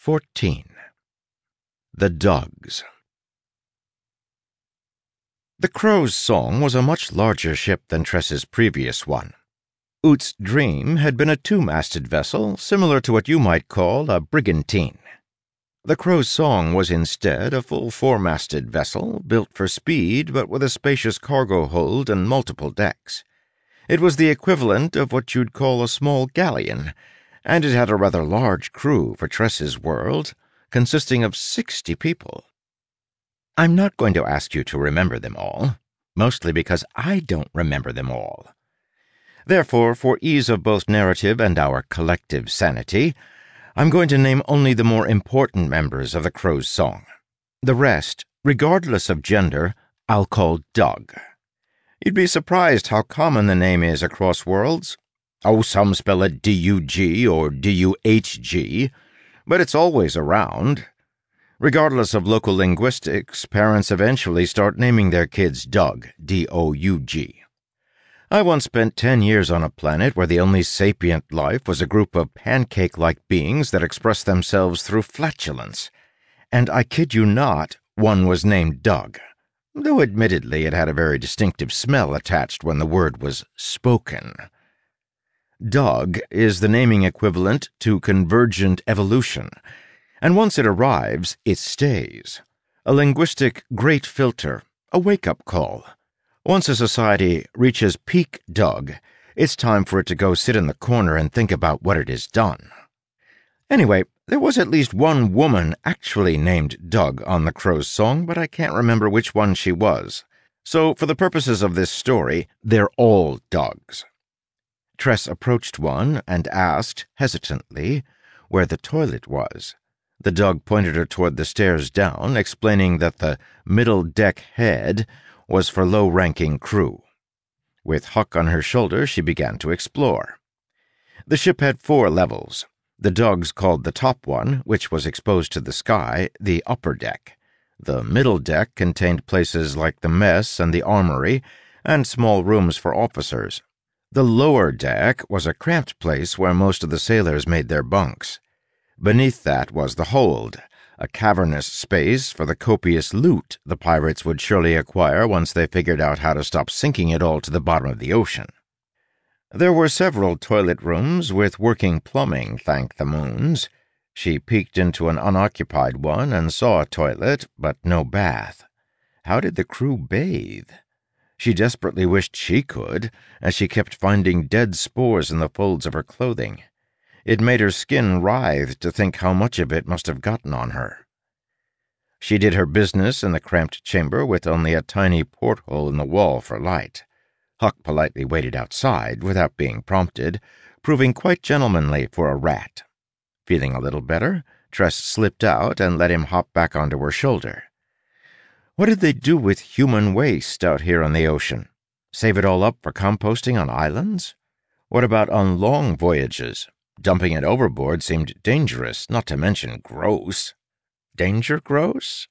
14. The Dogs. The Crow's Song was a much larger ship than Tress's previous one. Oot's Dream had been a two-masted vessel, similar to what you might call a brigantine. The Crow's Song was instead a full four-masted vessel, built for speed but with a spacious cargo hold and multiple decks. It was the equivalent of what you'd call a small galleon, and it had a rather large crew for Tress's world, consisting of 60 people. I'm not going to ask you to remember them all, mostly because I don't remember them all. Therefore, for ease of both narrative and our collective sanity, I'm going to name only the more important members of the Crow's Song. The rest, regardless of gender, I'll call Doug. You'd be surprised how common the name is across worlds. Oh, some spell it D-U-G or D-U-H-G, but it's always around. Regardless of local linguistics, parents eventually start naming their kids Doug, D-O-U-G. I once spent 10 years on a planet where the only sapient life was a group of pancake-like beings that expressed themselves through flatulence. And I kid you not, one was named Doug, though admittedly it had a very distinctive smell attached when the word was spoken. Doug is the naming equivalent to convergent evolution, and once it arrives, it stays. A linguistic great filter, a wake-up call. Once a society reaches peak Doug, it's time for it to go sit in the corner and think about what it has done. Anyway, there was at least one woman actually named Doug on the Crow's Song, but I can't remember which one she was. So, for the purposes of this story, they're all Dougs. Tress approached one and asked, hesitantly, where the toilet was. The Doug pointed her toward the stairs down, explaining that the middle deck head was for low-ranking crew. With Huck on her shoulder, she began to explore. The ship had 4 levels. The Dougs called the top one, which was exposed to the sky, the upper deck. The middle deck contained places like the mess and the armory, and small rooms for officers. The lower deck was a cramped place where most of the sailors made their bunks. Beneath that was the hold, a cavernous space for the copious loot the pirates would surely acquire once they figured out how to stop sinking it all to the bottom of the ocean. There were several toilet rooms with working plumbing, thank the moons. She peeked into an unoccupied one and saw a toilet, but no bath. How did the crew bathe? She desperately wished she could, as she kept finding dead spores in the folds of her clothing. It made her skin writhe to think how much of it must have gotten on her. She did her business in the cramped chamber with only a tiny porthole in the wall for light. Huck politely waited outside without being prompted, proving quite gentlemanly for a rat. Feeling a little better, Tress slipped out and let him hop back onto her shoulder. What did they do with human waste out here on the ocean? Save it all up for composting on islands? What about on long voyages? Dumping it overboard seemed dangerous, not to mention gross. Danger gross?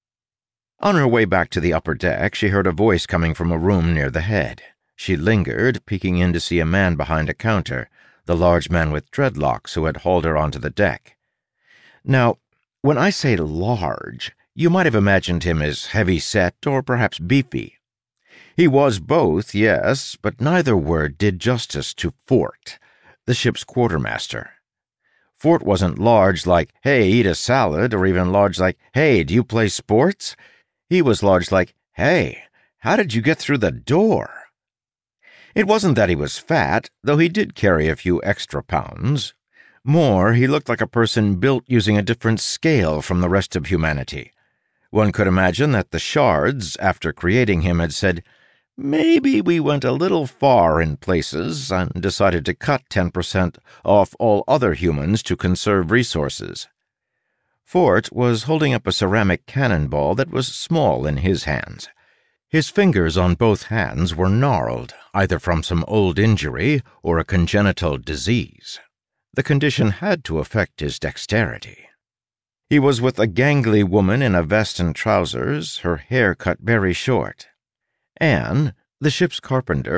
On her way back to the upper deck, she heard a voice coming from a room near the head. She lingered, peeking in to see a man behind a counter, the large man with dreadlocks who had hauled her onto the deck. Now, when I say large, you might have imagined him as heavy-set or perhaps beefy. He was both, yes, but neither word did justice to Fort, the ship's quartermaster. Fort wasn't large like, hey, eat a salad, or even large like, hey, do you play sports? He was large like, hey, how did you get through the door? It wasn't that he was fat, though he did carry a few extra pounds. More, he looked like a person built using a different scale from the rest of humanity. One could imagine that the shards, after creating him, had said, maybe we went a little far in places and decided to cut 10% off all other humans to conserve resources. Fort was holding up a ceramic cannonball that was small in his hands. His fingers on both hands were gnarled, either from some old injury or a congenital disease. The condition had to affect his dexterity. He was with a gangly woman in a vest and trousers, her hair cut very short. Anne, the ship's carpenter,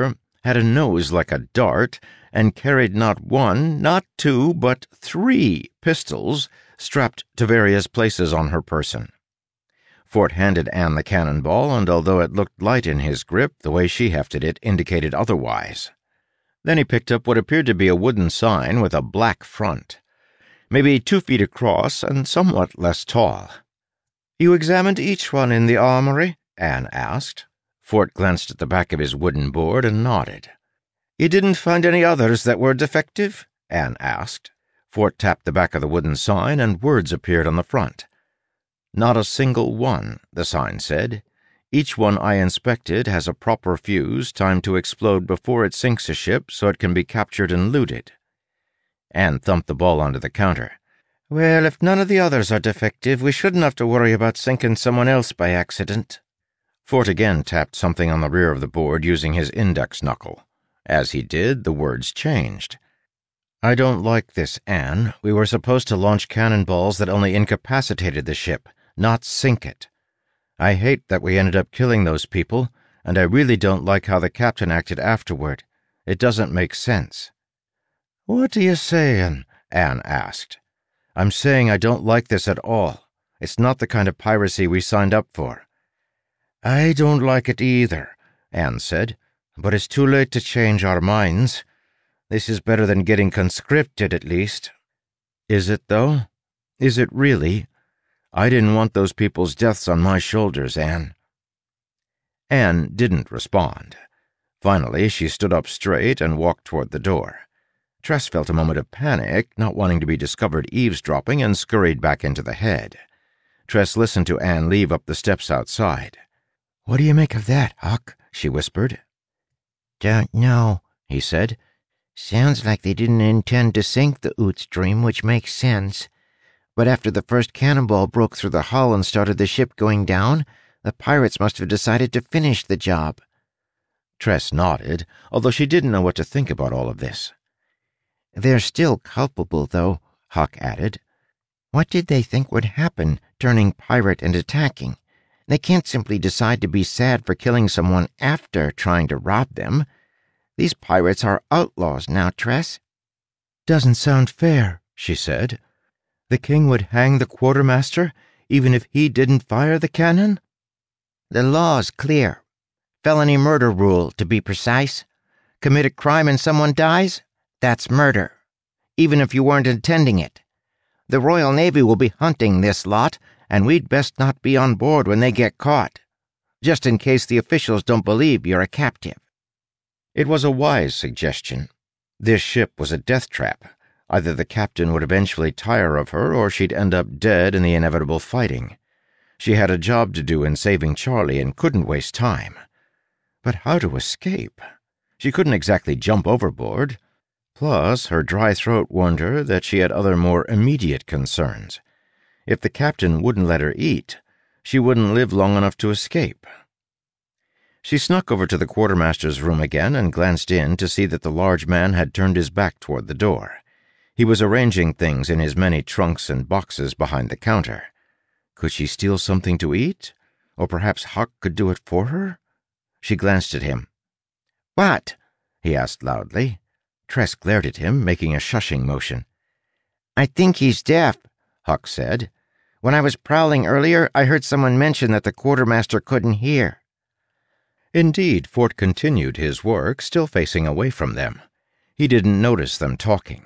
had a nose like a dart, and carried not one, not two, but 3 pistols strapped to various places on her person. Fort handed Anne the cannonball, and although it looked light in his grip, the way she hefted it indicated otherwise. Then he picked up what appeared to be a wooden sign with a black front, maybe 2 feet across and somewhat less tall. "You examined each one in the armory?" Anne asked. Fort glanced at the back of his wooden board and nodded. "You didn't find any others that were defective?" Anne asked. Fort tapped the back of the wooden sign, and words appeared on the front. "Not a single one," the sign said. "Each one I inspected has a proper fuse timed to explode before it sinks a ship so it can be captured and looted." Anne thumped the ball onto the counter. "Well, if none of the others are defective, we shouldn't have to worry about sinking someone else by accident." Fort again tapped something on the rear of the board using his index knuckle. As he did, the words changed. "I don't like this, Anne. We were supposed to launch cannonballs that only incapacitated the ship, not sink it. I hate that we ended up killing those people, and I really don't like how the captain acted afterward. It doesn't make sense." "What are you saying?" Anne asked. "I'm saying I don't like this at all. It's not the kind of piracy we signed up for." "I don't like it either," Anne said, "but it's too late to change our minds. This is better than getting conscripted, at least." "Is it, though? Is it really? I didn't want those people's deaths on my shoulders, Anne." Anne didn't respond. Finally, she stood up straight and walked toward the door. Tress felt a moment of panic, not wanting to be discovered eavesdropping, and scurried back into the head. Tress listened to Anne leave up the steps outside. "What do you make of that, Huck?" she whispered. "Don't know," he said. "Sounds like they didn't intend to sink the Oots Dream, which makes sense. But after the first cannonball broke through the hull and started the ship going down, the pirates must have decided to finish the job." Tress nodded, although she didn't know what to think about all of this. "They're still culpable, though," Huck added. "What did they think would happen, turning pirate and attacking? They can't simply decide to be sad for killing someone after trying to rob them. These pirates are outlaws now, Tress." "Doesn't sound fair," she said. "The king would hang the quartermaster, even if he didn't fire the cannon?" "The law's clear. Felony murder rule, to be precise. Commit a crime and someone dies? That's murder, even if you weren't intending it. The Royal Navy will be hunting this lot, and we'd best not be on board when they get caught, just in case the officials don't believe you're a captive." It was a wise suggestion. This ship was a death trap. Either the captain would eventually tire of her, or she'd end up dead in the inevitable fighting. She had a job to do in saving Charlie and couldn't waste time. But how to escape? She couldn't exactly jump overboard. Plus, her dry throat warned her that she had other more immediate concerns. If the captain wouldn't let her eat, she wouldn't live long enough to escape. She snuck over to the quartermaster's room again and glanced in to see that the large man had turned his back toward the door. He was arranging things in his many trunks and boxes behind the counter. Could she steal something to eat? Or perhaps Huck could do it for her? She glanced at him. "What?" he asked loudly. Tress glared at him, making a shushing motion. "I think he's deaf," Huck said. "When I was prowling earlier, I heard someone mention that the quartermaster couldn't hear." Indeed, Fort continued his work, still facing away from them. He didn't notice them talking.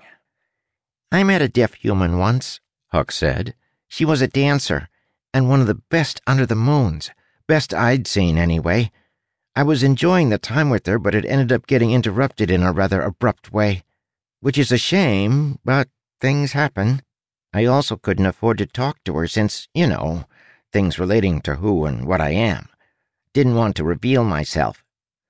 "I met a deaf human once," Huck said. "She was a dancer, and one of the best under the moons. Best I'd seen, anyway. I was enjoying the time with her, but it ended up getting interrupted in a rather abrupt way. Which is a shame, but things happen. I also couldn't afford to talk to her since, things relating to who and what I am. Didn't want to reveal myself."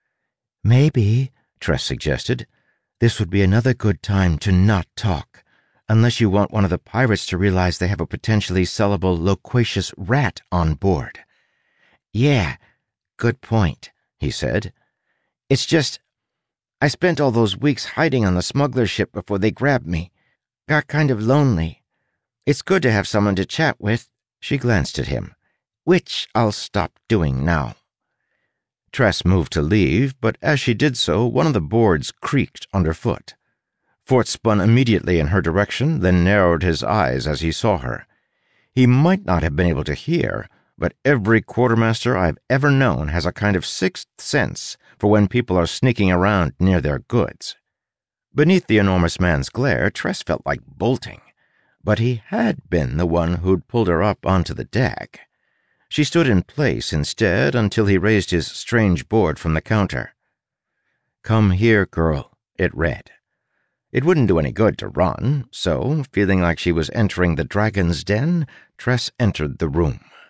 "Maybe," Tress suggested, "this would be another good time to not talk, unless you want one of the pirates to realize they have a potentially sellable loquacious rat on board." "Yeah, good point," he said. "It's just, I spent all those weeks hiding on the smuggler ship before they grabbed me. Got kind of lonely. It's good to have someone to chat with." She glanced at him. "Which I'll stop doing now." Tress moved to leave, but as she did so, one of the boards creaked underfoot. Fort spun immediately in her direction, then narrowed his eyes as he saw her. He might not have been able to hear, but every quartermaster I've ever known has a kind of sixth sense for when people are sneaking around near their goods. Beneath the enormous man's glare, Tress felt like bolting, but he had been the one who'd pulled her up onto the deck. She stood in place instead until he raised his strange board from the counter. "Come here, girl," it read. It wouldn't do any good to run, so, feeling like she was entering the dragon's den, Tress entered the room.